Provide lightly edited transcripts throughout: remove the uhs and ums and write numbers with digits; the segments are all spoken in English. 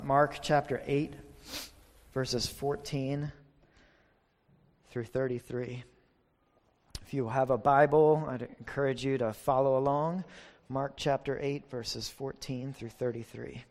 Mark chapter 8, verses 14 through 33. If you have a Bible, I'd encourage you to follow along. Mark chapter 8, verses 14 through 33.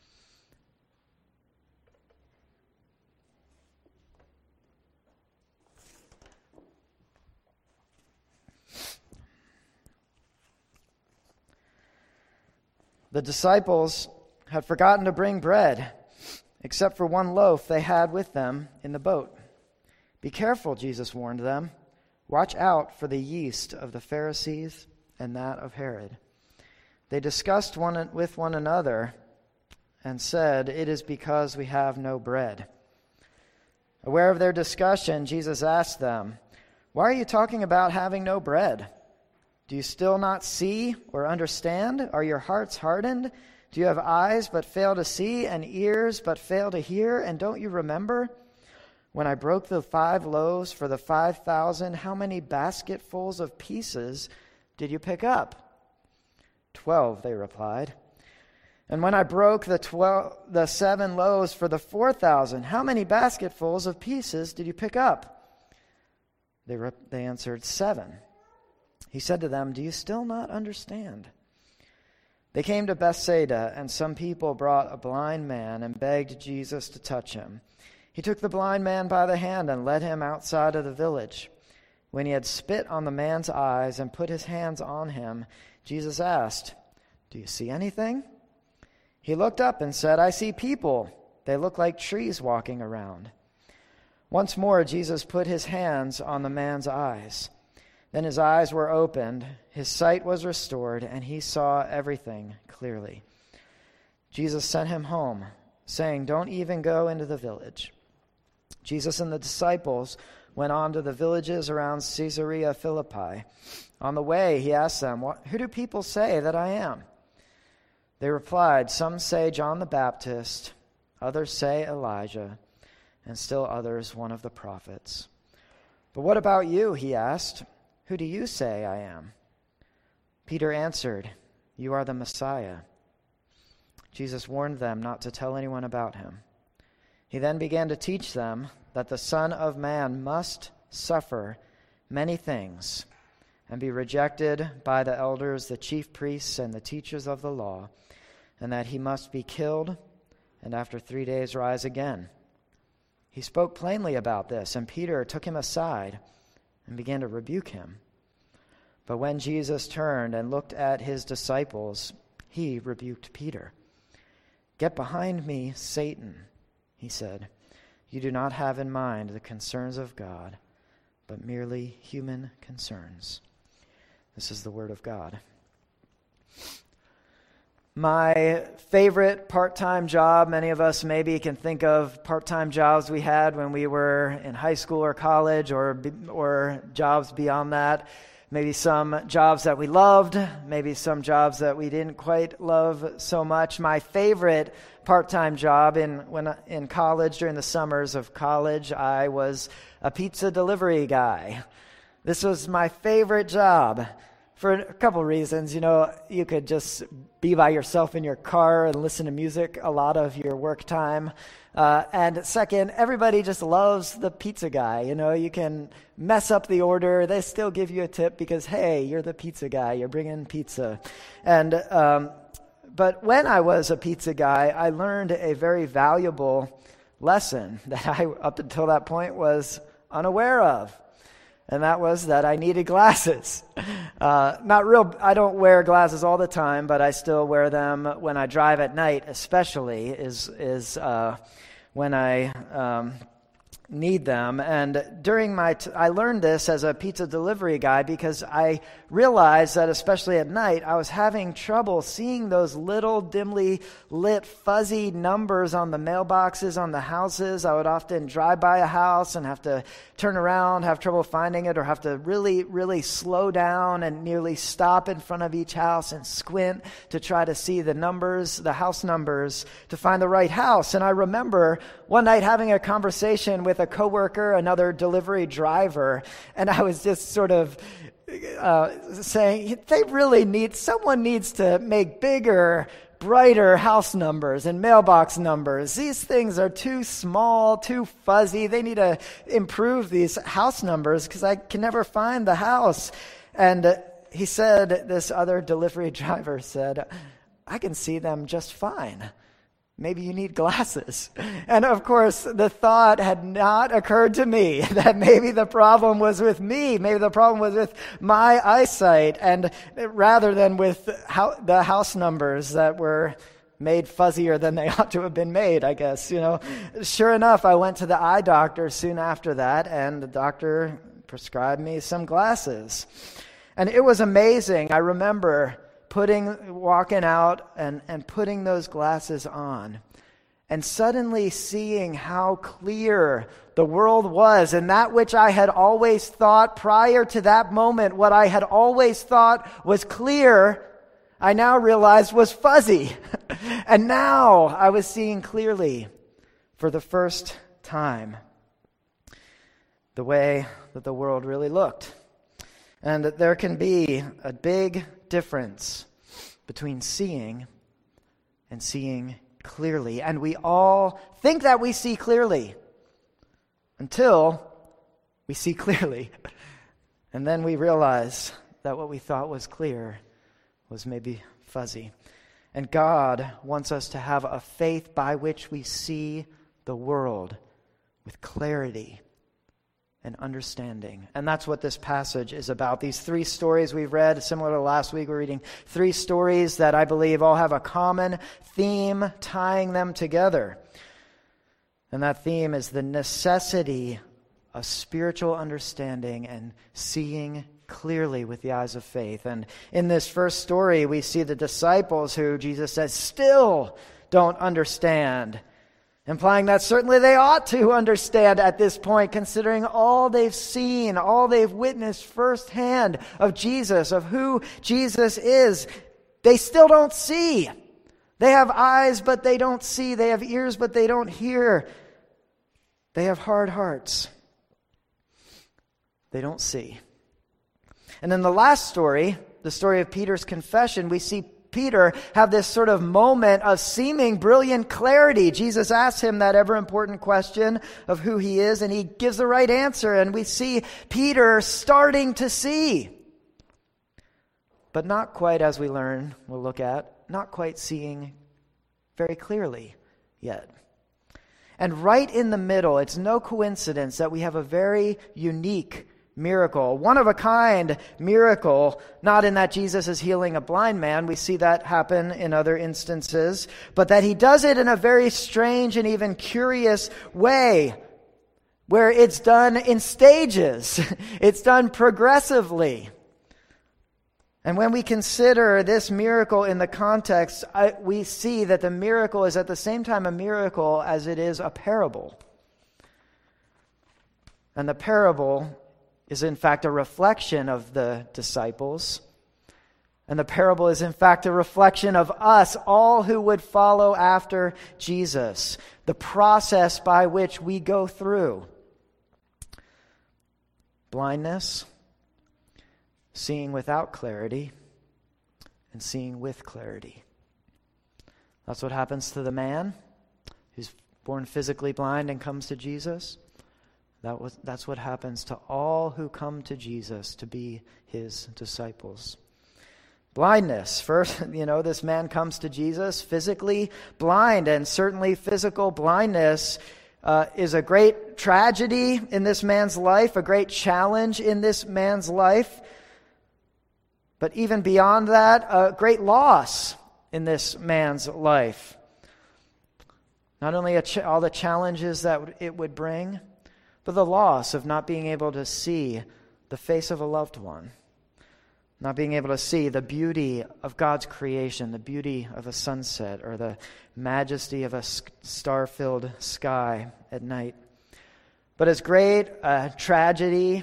The disciples had forgotten to bring bread, except for one loaf they had with them in the boat. "Be careful," Jesus warned them. "Watch out for the yeast of the Pharisees and that of Herod." They discussed with one another and said, "It is because we have no bread." Aware of their discussion, Jesus asked them, "Why are you talking about having no bread? Do you still not see or understand? Are your hearts hardened? Do you have eyes but fail to see and ears but fail to hear? And don't you remember? When I broke the 5 loaves for the 5,000, how many basketfuls of pieces did you pick up?" 12, they replied. "And when I broke the 7 loaves for the 4,000, how many basketfuls of pieces did you pick up?" They answered, 7. He said to them, "Do you still not understand?" They came to Bethsaida, and some people brought a blind man and begged Jesus to touch him. He took the blind man by the hand and led him outside of the village. When he had spit on the man's eyes and put his hands on him, Jesus asked, "Do you see anything?" He looked up and said, "I see people. They look like trees walking around." Once more, Jesus put his hands on the man's eyes. Then his eyes were opened, his sight was restored, and he saw everything clearly. Jesus sent him home, saying, "Don't even go into the village." Jesus and the disciples went on to the villages around Caesarea Philippi. On the way, he asked them, "Who do people say that I am?" They replied, "Some say John the Baptist, others say Elijah, and still others one of the prophets." "But what about you?" he asked. "Who do you say I am?" Peter answered, "You are the Messiah." Jesus warned them not to tell anyone about him. He then began to teach them that the Son of Man must suffer many things and be rejected by the elders, the chief priests, and the teachers of the law, and that he must be killed and after 3 days rise again. He spoke plainly about this, and Peter took him aside and began to rebuke him. But when Jesus turned and looked at his disciples, he rebuked Peter. "Get behind me, Satan," he said. "You do not have in mind the concerns of God, but merely human concerns." This is the word of God. My favorite part-time job, many of us maybe can think of part-time jobs we had when we were in high school or college or jobs beyond that. Maybe some jobs that we loved, maybe some jobs that we didn't quite love so much. My favorite part-time job in college, during the summers of college, I was a pizza delivery guy. This was my favorite job. For a couple reasons. You could just be by yourself in your car and listen to music a lot of your work time. And second, everybody just loves the pizza guy. You can mess up the order. They still give you a tip because, hey, you're the pizza guy. You're bringing pizza. But when I was a pizza guy, I learned a very valuable lesson that I, up until that point, was unaware of. And that was that I needed glasses. I don't wear glasses all the time, but I still wear them when I drive at night, especially is when I need them. And during I learned this as a pizza delivery guy because I realized that especially at night, I was having trouble seeing those little dimly lit fuzzy numbers on the mailboxes on the houses. I would often drive by a house and have to turn around, have trouble finding it, or have to really, really slow down and nearly stop in front of each house and squint to try to see the numbers, the house numbers, to find the right house. And I remember one night having a conversation with a coworker, another delivery driver, and I was just sort of saying someone needs to make bigger brighter house numbers and mailbox numbers. These things are too small, too fuzzy. They need to improve these house numbers because I can never find the house. And he said, this other delivery driver said, I can see them just fine. Maybe you need glasses. And of course, the thought had not occurred to me that maybe the problem was with me. Maybe the problem was with my eyesight, and rather than with the house numbers that were made fuzzier than they ought to have been made, I guess. Sure enough, I went to the eye doctor soon after that, and the doctor prescribed me some glasses. And it was amazing. I remember walking out and putting those glasses on and suddenly seeing how clear the world was, and that which I had always thought prior to that moment, what I had always thought was clear, I now realized was fuzzy. And now I was seeing clearly for the first time the way that the world really looked. And that there can be a big difference between seeing and seeing clearly. And we all think that we see clearly until we see clearly. And then we realize that what we thought was clear was maybe fuzzy. And God wants us to have a faith by which we see the world with clarity and understanding. And that's what this passage is about. These three stories we've read, similar to last week, we're reading three stories that I believe all have a common theme tying them together. And that theme is the necessity of spiritual understanding and seeing clearly with the eyes of faith. And in this first story, we see the disciples who Jesus says still don't understand, implying that certainly they ought to understand at this point, considering all they've seen, all they've witnessed firsthand of Jesus, of who Jesus is. They still don't see. They have eyes, but they don't see. They have ears, but they don't hear. They have hard hearts. They don't see. And in the last story, the story of Peter's confession, we see Peter have this sort of moment of seeming brilliant clarity. Jesus asks him that ever important question of who he is, and he gives the right answer, and we see Peter starting to see. But not quite, as we'll look at, not quite seeing very clearly yet. And right in the middle, it's no coincidence that we have a very unique miracle, one-of-a-kind miracle, not in that Jesus is healing a blind man. We see that happen in other instances, but that he does it in a very strange and even curious way, where it's done in stages. It's done progressively. And when we consider this miracle in the context, we see that the miracle is at the same time a miracle as it is a parable. And the parable is in fact a reflection of the disciples. And the parable is in fact a reflection of us, all who would follow after Jesus. The process by which we go through blindness, seeing without clarity, and seeing with clarity. That's what happens to the man who's born physically blind and comes to Jesus. That's what happens to all who come to Jesus to be his disciples. Blindness. First, this man comes to Jesus physically blind, and certainly physical blindness is a great tragedy in this man's life, a great challenge in this man's life. But even beyond that, a great loss in this man's life. Not only all the challenges that it would bring, but the loss of not being able to see the face of a loved one, not being able to see the beauty of God's creation, the beauty of a sunset, or the majesty of a star-filled sky at night. But as great a tragedy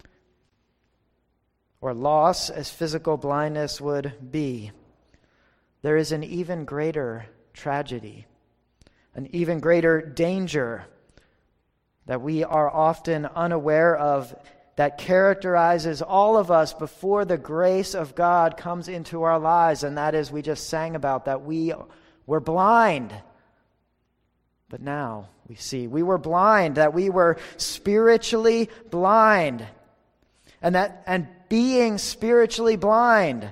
or loss as physical blindness would be, there is an even greater tragedy, an even greater danger that we are often unaware of that characterizes all of us before the grace of God comes into our lives, and that is, we just sang about that we were blind, but now we see. We were blind, that we were spiritually blind, and being spiritually blind,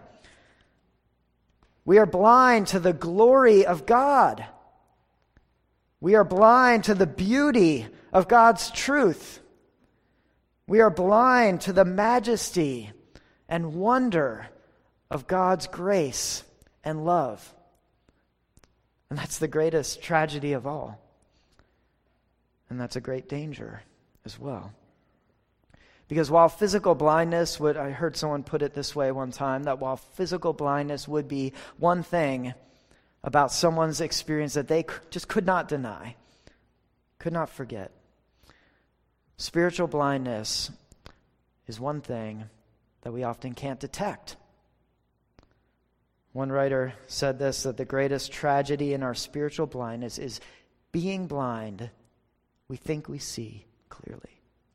we are blind to the glory of God. We are blind to the beauty of God's truth. We are blind to the majesty and wonder of God's grace and love. And that's the greatest tragedy of all. And that's a great danger as well. Because while physical blindness I heard someone put it this way one time, that while physical blindness would be one thing about someone's experience that they just could not deny, could not forget, spiritual blindness is one thing that we often can't detect. One writer said this, that the greatest tragedy in our spiritual blindness is being blind. We think we see clearly.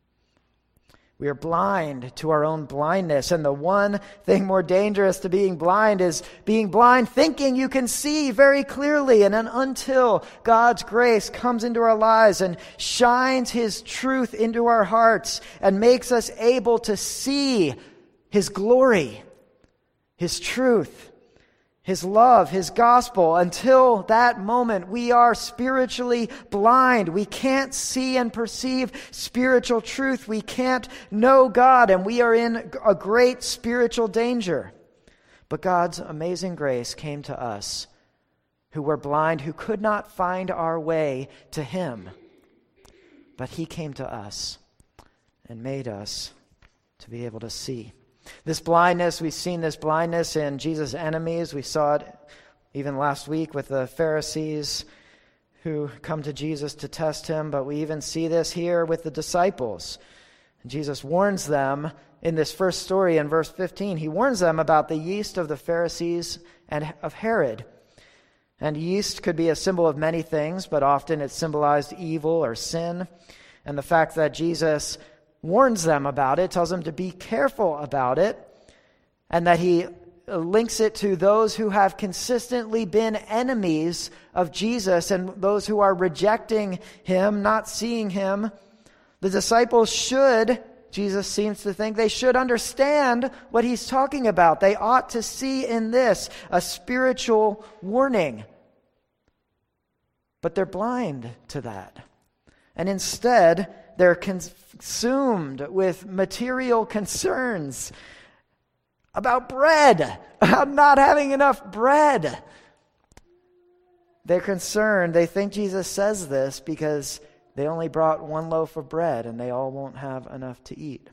We are blind to our own blindness, and the one thing more dangerous to being blind is being blind thinking you can see very clearly, and then until God's grace comes into our lives and shines His truth into our hearts and makes us able to see His glory, His truth, His love, His gospel. Until that moment, we are spiritually blind. We can't see and perceive spiritual truth. We can't know God, and we are in a great spiritual danger. But God's amazing grace came to us who were blind, who could not find our way to Him. But He came to us and made us to be able to see. This blindness, we've seen this blindness in Jesus' enemies. We saw it even last week with the Pharisees who come to Jesus to test Him, but we even see this here with the disciples. And Jesus warns them in this first story in verse 15. He warns them about the yeast of the Pharisees and of Herod. And yeast could be a symbol of many things, but often it symbolized evil or sin. And the fact that Jesus warns them about it, tells them to be careful about it, and that He links it to those who have consistently been enemies of Jesus and those who are rejecting Him, not seeing Him. The disciples should, Jesus seems to think, they should understand what He's talking about. They ought to see in this a spiritual warning. But they're blind to that. And instead, they're consumed with material concerns about bread, about not having enough bread. They're concerned. They think Jesus says this because they only brought one loaf of bread and they all won't have enough to eat.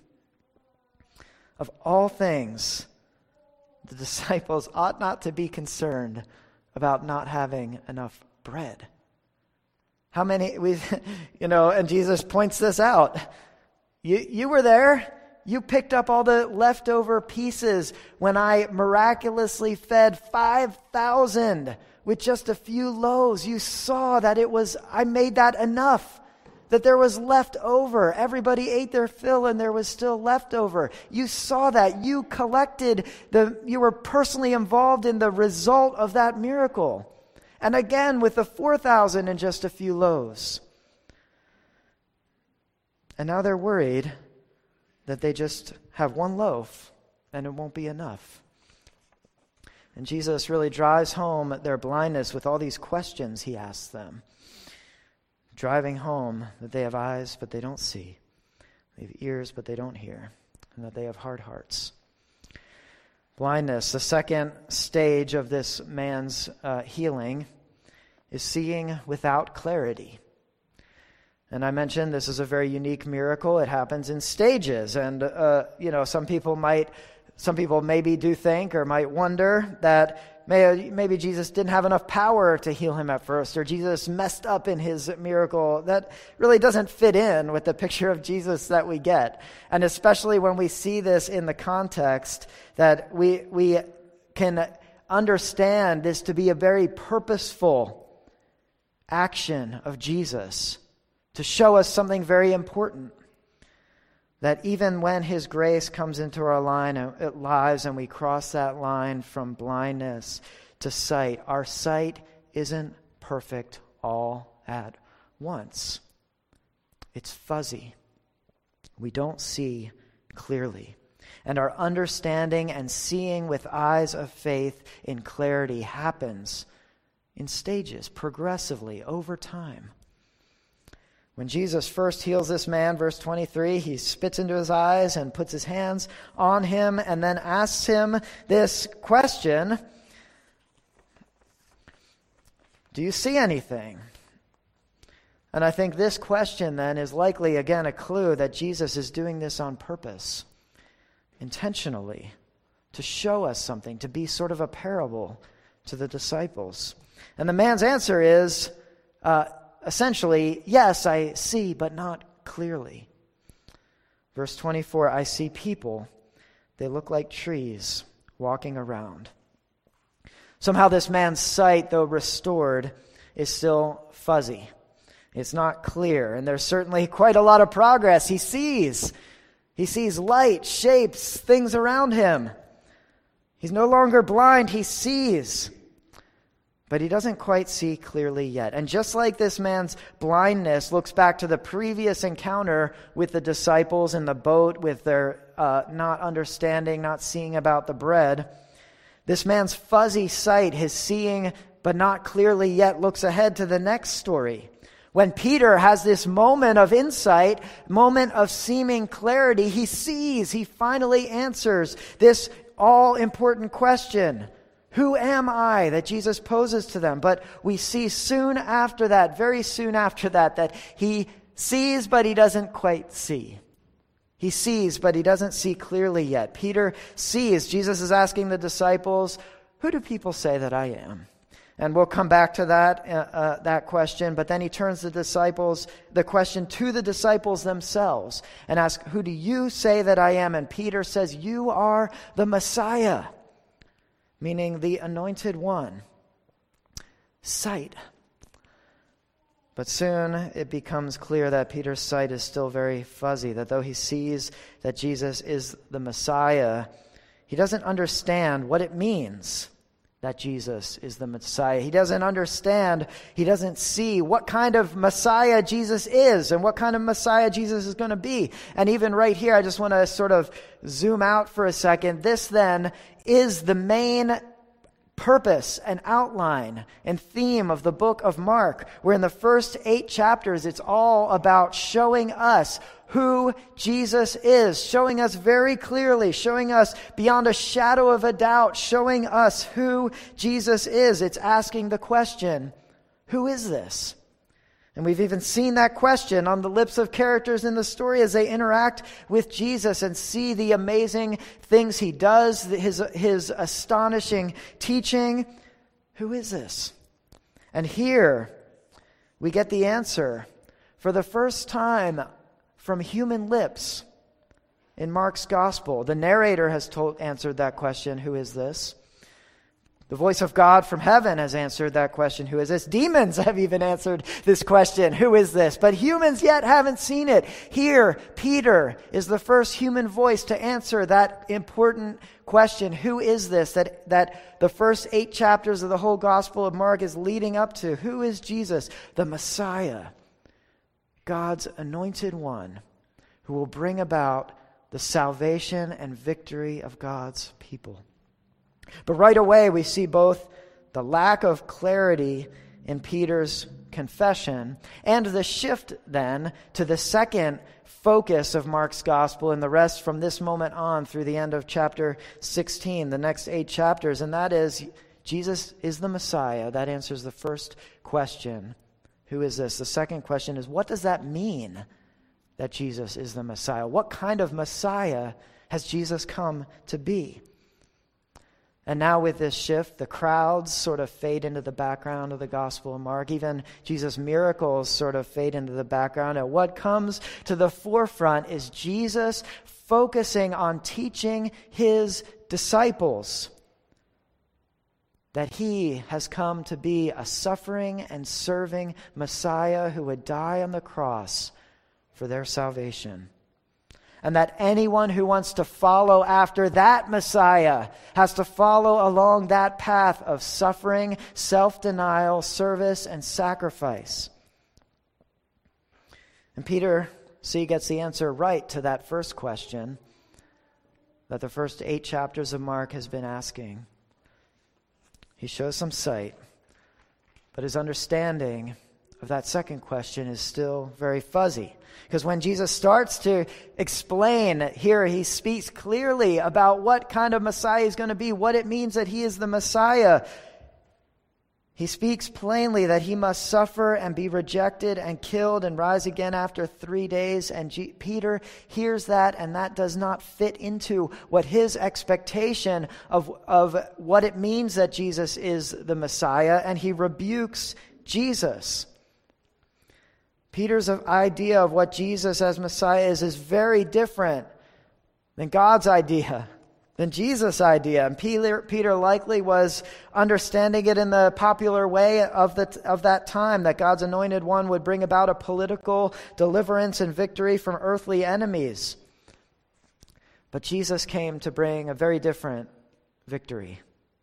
Of all things, the disciples ought not to be concerned about not having enough bread. How many, and Jesus points this out. You were there. You picked up all the leftover pieces when I miraculously fed 5,000 with just a few loaves. You saw that I made that enough, that there was left over. Everybody ate their fill and there was still leftover. You saw that. You you were personally involved in the result of that miracle. And again, with the 4,000 and just a few loaves. And now they're worried that they just have one loaf and it won't be enough. And Jesus really drives home their blindness with all these questions He asks them. Driving home that they have eyes but they don't see. They have ears but they don't hear. And that they have hard hearts. Blindness, the second stage of this man's healing, is seeing without clarity. And I mentioned this is a very unique miracle. It happens in stages. And, some people maybe do think or might wonder that maybe Jesus didn't have enough power to heal him at first, or Jesus messed up in His miracle. That really doesn't fit in with the picture of Jesus that we get. And especially when we see this in the context that we can understand this to be a very purposeful action of Jesus to show us something very important. that even when his grace comes into our lives and we cross that line from blindness to sight, our sight isn't perfect all at once. It's fuzzy. We don't see clearly. And our understanding and seeing with eyes of faith in clarity happens in stages, progressively, over time. When Jesus first heals this man, verse 23, he spits into his eyes and puts his hands on him and then asks him this question: do you see anything? And I think this question then is likely, again, a clue that Jesus is doing this on purpose, intentionally, to show us something, to be sort of a parable to the disciples. And the man's answer is essentially, yes, I see, but not clearly. Verse 24, I see people. They look like trees walking around. Somehow this man's sight, though restored, is still fuzzy. It's not clear, and there's certainly quite a lot of progress. He sees light, shapes, things around him. He's no longer blind, he sees. But he doesn't quite see clearly yet. And just like this man's blindness looks back to the previous encounter with the disciples in the boat with their not understanding, not seeing about the bread, this man's fuzzy sight, his seeing but not clearly yet, looks ahead to the next story. When Peter has this moment of insight, moment of seeming clarity, he sees, he finally answers this all-important question: who am I? That Jesus poses to them. But we see soon after that, very soon after that, that he sees but he doesn't quite see. He sees but he doesn't see clearly yet. Peter sees. Jesus is asking the disciples, who do people say that I am? And we'll come back to that question, but then he turns the question to the disciples themselves and asks, who do you say that I am? And Peter says, you are the Messiah, meaning the anointed one. Sight. But soon it becomes clear that Peter's sight is still very fuzzy, that though he sees that Jesus is the Messiah, he doesn't understand what it means that Jesus is the Messiah. He doesn't understand, he doesn't see what kind of Messiah Jesus is and what kind of Messiah Jesus is going to be. And even right here, I just want to sort of zoom out for a second. This then is the main purpose and outline and theme of the book of Mark, where in the first 8 chapters, it's all about showing us who Jesus is, showing us very clearly, showing us beyond a shadow of a doubt, showing us who Jesus is. It's asking the question, who is this? And we've even seen that question on the lips of characters in the story as they interact with Jesus and see the amazing things he does, his astonishing teaching. Who is this? And here we get the answer for the first time from human lips in Mark's gospel. The narrator has answered that question, who is this? The voice of God from heaven has answered that question, who is this? Demons have even answered this question, who is this? But humans yet haven't seen it. Here, Peter is the first human voice to answer that important question, who is this? That the first 8 chapters of the whole Gospel of Mark is leading up to. Who is Jesus? The Messiah, God's anointed one, who will bring about the salvation and victory of God's people. But right away, we see both the lack of clarity in Peter's confession and the shift then to the second focus of Mark's gospel and the rest from this moment on through the end of chapter 16, the next 8 chapters, and that is Jesus is the Messiah. That answers the first question. Who is this? The second question is, what does that mean that Jesus is the Messiah? What kind of Messiah has Jesus come to be? And now with this shift, the crowds sort of fade into the background of the Gospel of Mark. Even Jesus' miracles sort of fade into the background. And what comes to the forefront is Jesus focusing on teaching his disciples that he has come to be a suffering and serving Messiah who would die on the cross for their salvation. and that anyone who wants to follow after that Messiah has to follow along that path of suffering, self-denial, service, and sacrifice. And Peter, gets the answer right to that first question that the first 8 chapters of Mark has been asking. He shows some sight, but his understanding of that second question is still very fuzzy. Because when Jesus starts to explain here, he speaks clearly about what kind of Messiah he's going to be, what it means that he is the Messiah. He speaks plainly that he must suffer and be rejected and killed and rise again after 3 days. And Peter hears that, and that does not fit into what his expectation of what it means that Jesus is the Messiah, and he rebukes Jesus. Peter's idea of what Jesus as Messiah is very different than God's idea, than Jesus' idea. And Peter likely was understanding it in the popular way of that time, that God's anointed one would bring about a political deliverance and victory from earthly enemies. But Jesus came to bring a very different victory,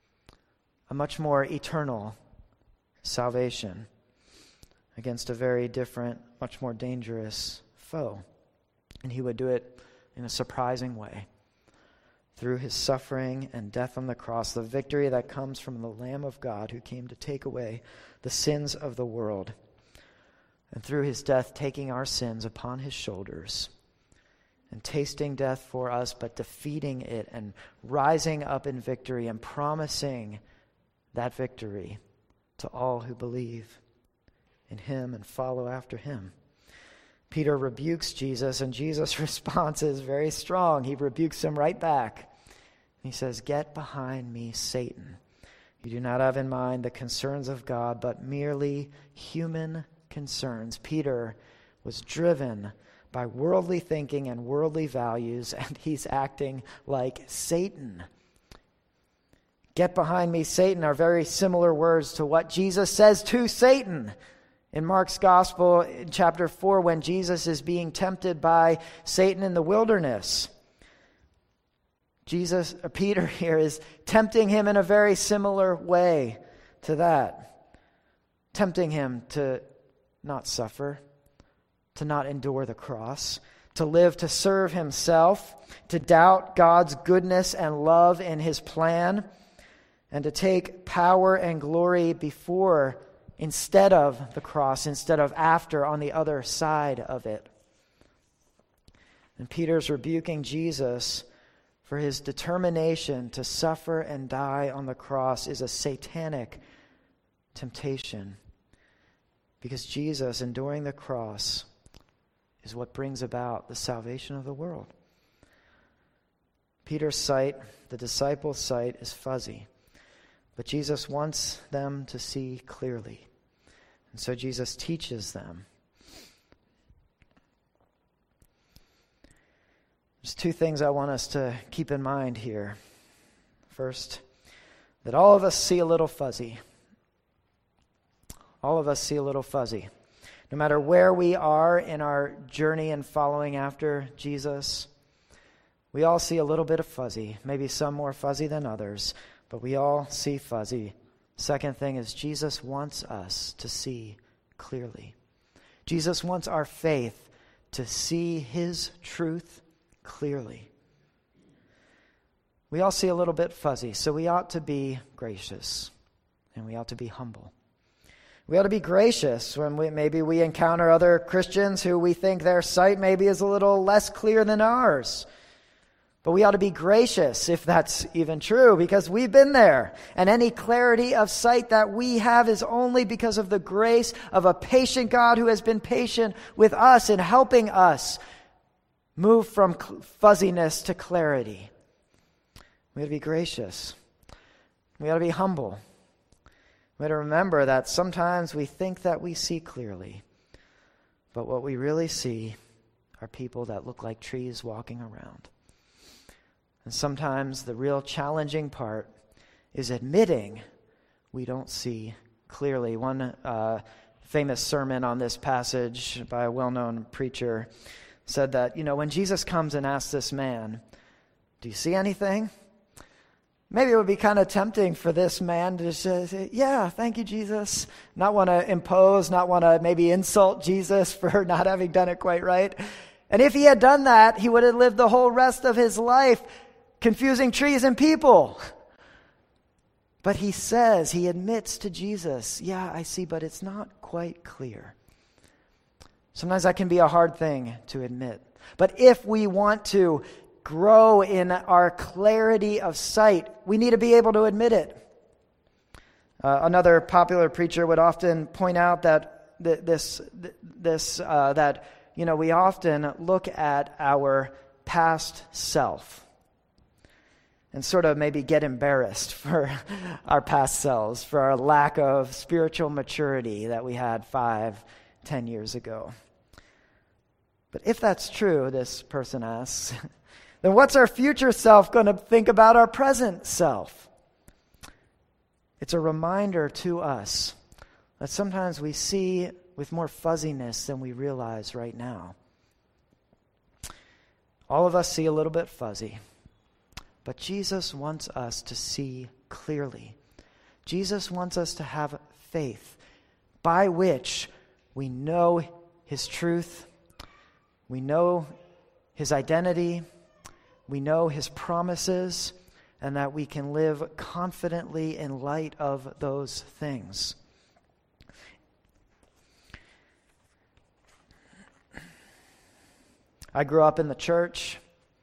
a much more eternal salvation against a very different, much more dangerous foe. And he would do it in a surprising way. Through his suffering and death on the cross, the victory that comes from the Lamb of God who came to take away the sins of the world. And through his death, taking our sins upon his shoulders and tasting death for us, but defeating it and rising up in victory and promising that victory to all who believe in him and follow after him. Peter rebukes Jesus, and Jesus' response is very strong. He rebukes him right back. He says, "Get behind me, Satan. You do not have in mind the concerns of God, but merely human concerns." Peter was driven by worldly thinking and worldly values, and he's acting like Satan. "Get behind me, Satan" are very similar words to what Jesus says to Satan in Mark's Gospel, in chapter 4, when Jesus is being tempted by Satan in the wilderness. Peter here is tempting him in a very similar way to that. Tempting him to not suffer, to not endure the cross, to live to serve himself, to doubt God's goodness and love in his plan, and to take power and glory before instead of the cross, instead of after, on the other side of it. And Peter's rebuking Jesus for his determination to suffer and die on the cross is a satanic temptation, because Jesus enduring the cross is what brings about the salvation of the world. Peter's sight, the disciples' sight, is fuzzy, but Jesus wants them to see clearly. And so Jesus teaches them. There's 2 things I want us to keep in mind here. First, that all of us see a little fuzzy. All of us see a little fuzzy. No matter where we are in our journey in following after Jesus, we all see a little bit of fuzzy. Maybe some more fuzzy than others, but we all see fuzzy. Second thing is, Jesus wants us to see clearly. Jesus wants our faith to see his truth clearly. We all see a little bit fuzzy, so we ought to be gracious and we ought to be humble. We ought to be gracious when we encounter other Christians who we think their sight maybe is a little less clear than ours. But we ought to be gracious, if that's even true, because we've been there. And any clarity of sight that we have is only because of the grace of a patient God who has been patient with us in helping us move from fuzziness to clarity. We ought to be gracious. We ought to be humble. We ought to remember that sometimes we think that we see clearly, but what we really see are people that look like trees walking around. And sometimes the real challenging part is admitting we don't see clearly. One famous sermon on this passage by a well-known preacher said that, when Jesus comes and asks this man, "Do you see anything?" Maybe it would be kind of tempting for this man to say, "Yeah, thank you, Jesus." Not want to impose, not want to maybe insult Jesus for not having done it quite right. And if he had done that, he would have lived the whole rest of his life confusing trees and people. But he admits to Jesus, "Yeah, I see, but it's not quite clear." Sometimes that can be a hard thing to admit. But if we want to grow in our clarity of sight, we need to be able to admit it. Another popular preacher would often point out that we often look at our past self and sort of maybe get embarrassed for our past selves, for our lack of spiritual maturity that we had 5-10 years ago. But if that's true, this person asks, then what's our future self going to think about our present self? It's a reminder to us that sometimes we see with more fuzziness than we realize right now. All of us see a little bit fuzzy, but Jesus wants us to see clearly. Jesus wants us to have faith by which we know His truth, we know His identity, we know His promises, and that we can live confidently in light of those things. I grew up in the church,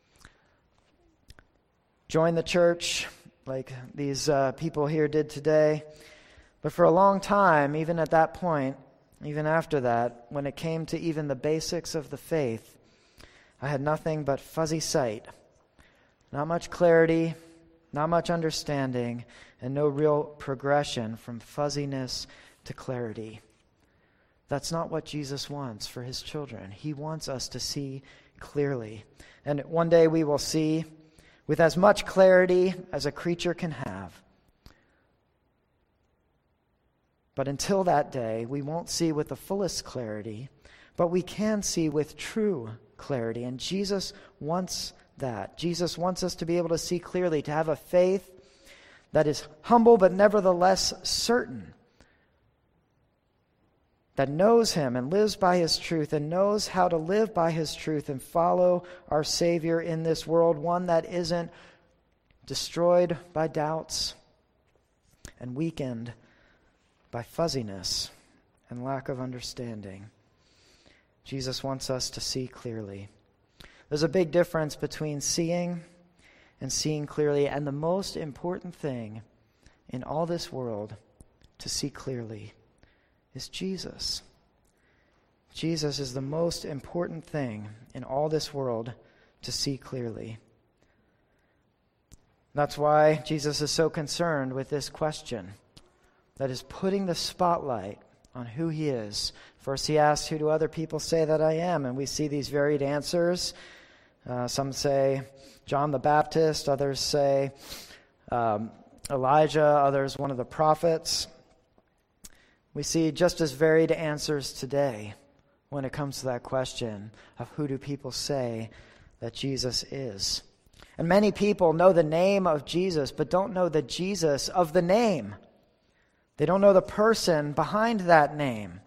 joined the church like these people here did today. But for a long time, even at that point, even after that, when it came to even the basics of the faith, I had nothing but fuzzy sight. Not much clarity, not much understanding, and no real progression from fuzziness to clarity. That's not what Jesus wants for His children. He wants us to see clearly. And one day we will see with as much clarity as a creature can have. But until that day, we won't see with the fullest clarity, but we can see with true clarity. And Jesus wants that. Jesus wants us to be able to see clearly, to have a faith that is humble but nevertheless certain, that knows Him and lives by His truth and knows how to live by His truth and follow our Savior in this world, one that isn't destroyed by doubts and weakened by fuzziness and lack of understanding. Jesus wants us to see clearly. There's a big difference between seeing and seeing clearly, and the most important thing in all this world to see clearly is Jesus. Jesus is the most important thing in all this world to see clearly. That's why Jesus is so concerned with this question that is putting the spotlight on who He is. First He asks, "Who do other people say that I am?" And we see these varied answers. Some say John the Baptist, others say Elijah, others one of the prophets. We see just as varied answers today when it comes to that question of who do people say that Jesus is. And many people know the name of Jesus, but don't know the Jesus of the name. They don't know the person behind that name.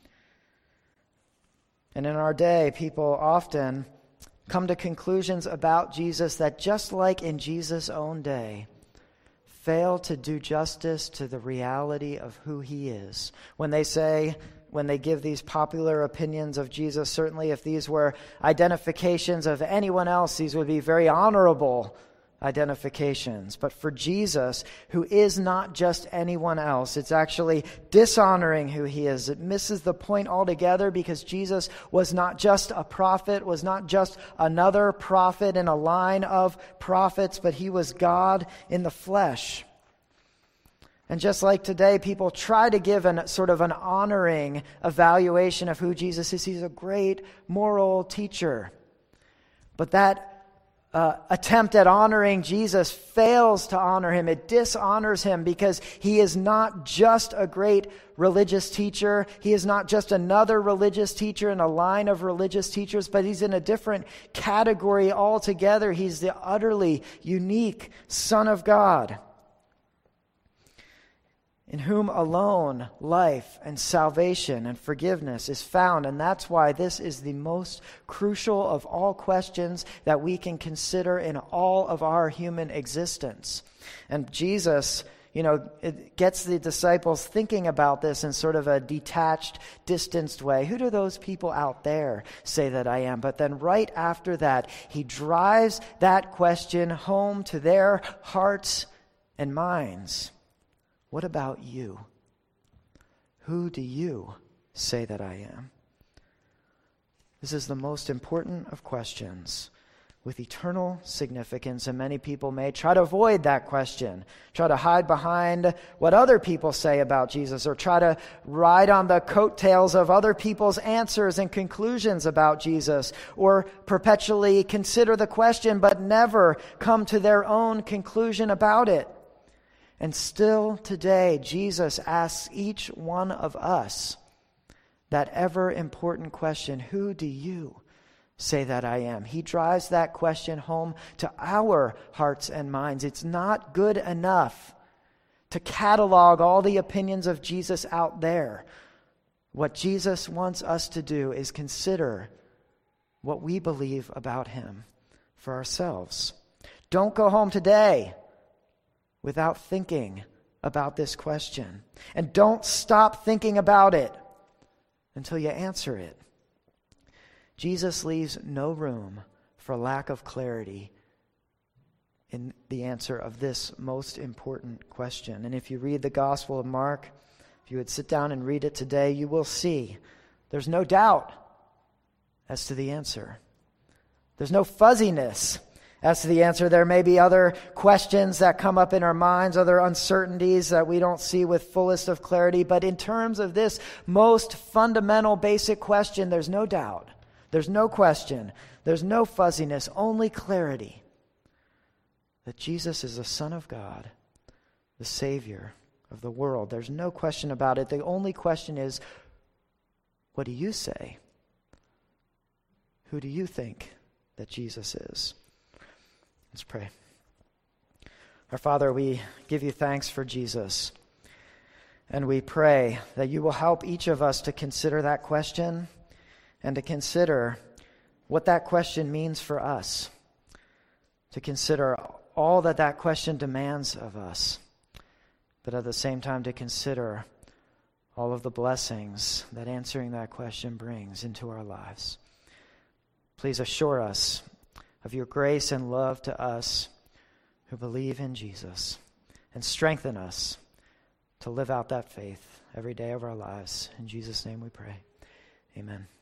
And in our day, people often come to conclusions about Jesus that, just like in Jesus' own day, fail to do justice to the reality of who He is. When they give these popular opinions of Jesus, certainly if these were identifications of anyone else, these would be very honorable identifications. But for Jesus, who is not just anyone else, it's actually dishonoring who He is. It misses the point altogether, because Jesus was not just a prophet, was not just another prophet in a line of prophets, but He was God in the flesh. And just like today, people try to give an honoring evaluation of who Jesus is. He's a great moral teacher. But that attempt at honoring Jesus fails to honor him. It dishonors him because he is not just a great religious teacher. He is not just another religious teacher in a line of religious teachers, but he's in a different category altogether. He's the utterly unique Son of God, in whom alone life and salvation and forgiveness is found. And that's why this is the most crucial of all questions that we can consider in all of our human existence. And Jesus, it gets the disciples thinking about this in sort of a detached, distanced way. Who do those people out there say that I am? But then right after that, he drives that question home to their hearts and minds. What about you? Who do you say that I am? This is the most important of questions with eternal significance, and many people may try to avoid that question, try to hide behind what other people say about Jesus, or try to ride on the coattails of other people's answers and conclusions about Jesus, or perpetually consider the question but never come to their own conclusion about it. And still today, Jesus asks each one of us that ever important question, who do you say that I am? He drives that question home to our hearts and minds. It's not good enough to catalog all the opinions of Jesus out there. What Jesus wants us to do is consider what we believe about him for ourselves. Don't go home today without thinking about this question. And don't stop thinking about it until you answer it. Jesus leaves no room for lack of clarity in the answer of this most important question. And if you read the Gospel of Mark, if you would sit down and read it today, you will see there's no doubt as to the answer. There's no fuzziness as to the answer. There may be other questions that come up in our minds, other uncertainties that we don't see with fullest of clarity. But in terms of this most fundamental, basic question, there's no doubt. There's no question. There's no fuzziness, only clarity that Jesus is the Son of God, the Savior of the world. There's no question about it. The only question is, what do you say? Who do you think that Jesus is? Let's pray. Our Father, we give you thanks for Jesus, and we pray that you will help each of us to consider that question and to consider what that question means for us, to consider all that that question demands of us, but at the same time to consider all of the blessings that answering that question brings into our lives. Please assure us of your grace and love to us who believe in Jesus, and strengthen us to live out that faith every day of our lives. In Jesus' name we pray. Amen.